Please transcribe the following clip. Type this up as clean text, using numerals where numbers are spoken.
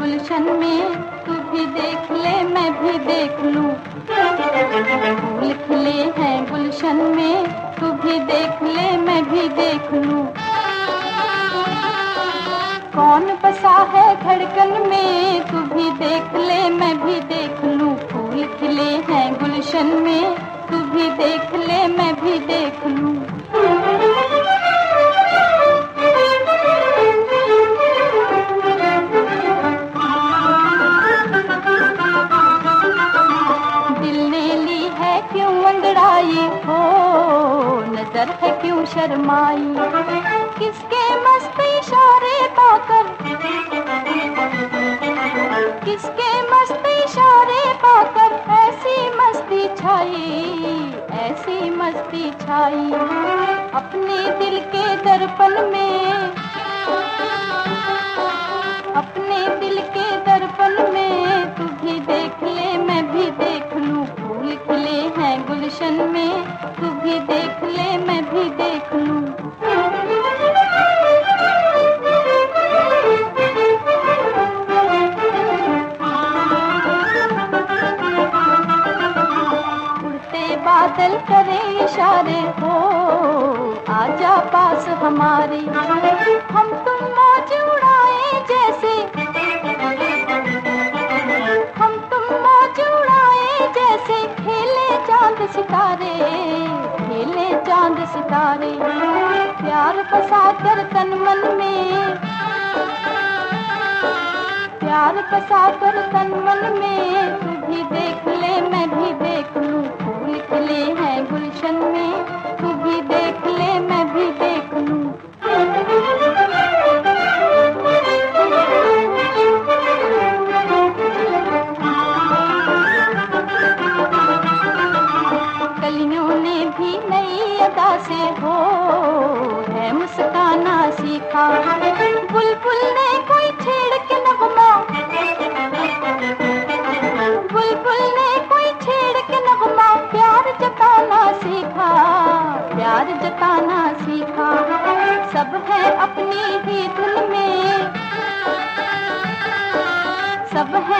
गुलशन में, तू भी देख ले मैं भी देख लूं। फूल खिले हैं गुलशन में, तू भी देख ले मैं भी देख लूं। कौन बसा है धड़कन में, तू भी देख ले मैं भी देख लूं। फूल खिले हैं गुलशन में, तू भी देख ले मैं भी देख लूं। दिल ने ली है क्यों अंगड़ाई हो, नजर है क्यों शर्माई। किसके मस्त इशारे पाकर, किसके मस्त इशारे पाकर ऐसी मस्ती छाई, ऐसी मस्ती छाई। अपने दिल के दर्पण में, अपने दिल के दर्पण में, तू भी देख ले मैं भी देख लूं। फूल खिले हैं गुलशन में, तू भी देख ले मैं भी देख लूं। बादल करे इशारे हो, आजा पास हमारे। हम तुम मौज उड़ाए जैसे, हम तुम मौज उड़ाए जैसे, खेले चांद सितारे, खेले चांद सितारे। प्यार बसा कर तन मन में, प्यार बसा कर तन मन में, तू भी देख ले मैं भी देख लूं। फूल खिले हैं गुलशन में, तू भी देख ले मैं भी देख लूं। कलियों ने भी नई अदा से हो है मुस्काना सीखा। बुलबुल ने कोई छेड़ के नगमा, बुलबुल ने कोई छेड़ के नगमा, प्यार जताना सीखा, प्यार जताना सीखा। सब है अपनी ही धुन में, सब है